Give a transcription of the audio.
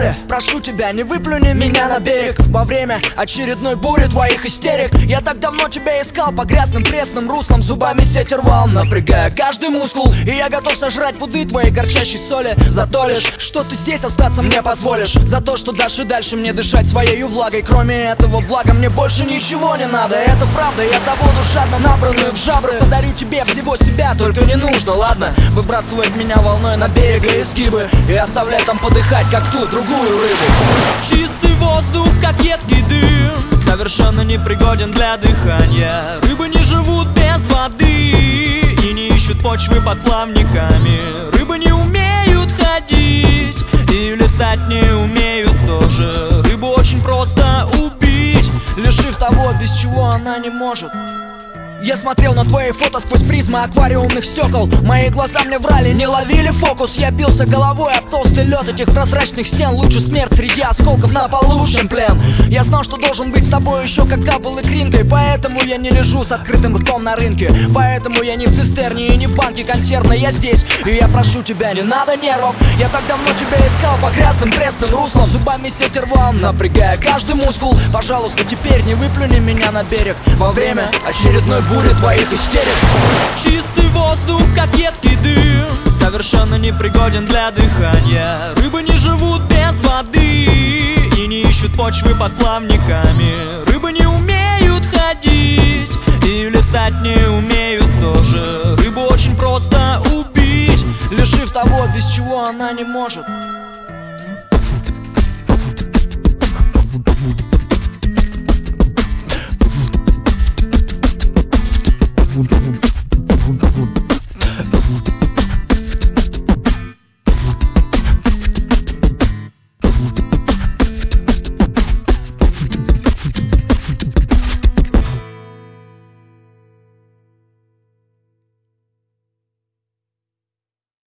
море. Прошу тебя, не выплюни меня на берег во время очередной бури твоих истерик. Я так давно тебя искал по грязным пресным руслам, зубами сеть рвал, напрягая каждый мускул. И я готов сожрать пуды твоей горчащей соли за то лишь, что ты здесь остаться мне позволишь, за то, что дашь и дальше мне дышать своей влагой. Кроме этого блага мне больше ничего не надо. Это правда, я добуду жадно набранную в жабры. Подарю тебе всего себя, только не нужно, ладно, выбрасывать меня волной на берег и изгибы и оставлять там подыхать, как ту другую рыбу. Чистый воздух, как едкий дым, совершенно непригоден для дыхания. Рыбы не живут без воды и не ищут почвы под плавниками. Рыбы не умеют ходить и летать не умеют тоже. Рыбу очень просто убить, лишив того, без чего она не может. Я смотрел на твои фото сквозь призмы аквариумных стекол. Мои глаза мне врали, не ловили фокус. Я бился головой об толстый лед этих прозрачных стен. Лучше смерть среди осколков на полу, чем плен. Я знал, что должен быть с тобой еще когда был икринкой. Поэтому я не лежу с открытым ртом на рынке. Поэтому я не в цистерне и не в банке консервной. Я здесь, и я прошу тебя, не надо нервов. Я так давно тебя искал по грязным пресным руслам, зубами сеть рвал, напрягая каждый мускул. Пожалуйста, теперь не выплюни меня на берег во время очередной бури твоих истерик. Чистый воздух, как едкий дым, совершенно непригоден для дыхания. Рыбы не живут без воды и не ищут почвы под плавниками. Рыбы не умеют ходить и летать не умеют тоже. Рыбу очень просто убить, лишив того, без чего она не может.